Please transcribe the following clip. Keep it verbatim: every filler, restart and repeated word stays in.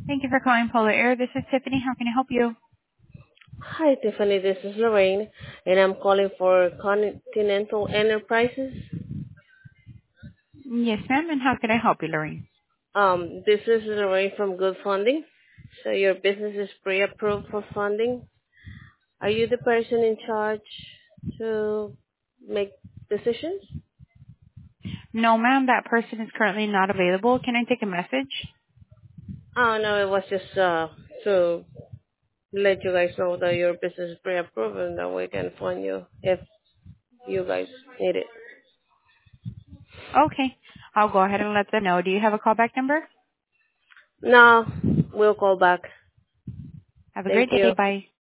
Thank you for calling Polar Air. This is Tiffany. How can I help you? Hi, Tiffany. This is Lorraine, and I'm calling for Continental Enterprises. Yes, ma'am. And how can I help you, Lorraine? Um, this is Lorraine from Good Funding. So your business is pre-approved for funding. Are you the person in charge to make decisions? No, ma'am. That person is currently not available. Can I take a message? Oh no, it was just uh, to let you guys know that your business is pre-approved and that we can fund you if you guys need it. Okay. I'll go ahead and let them know. Do you have a callback number? No, we'll call back. Have a Thank great day. you. Bye.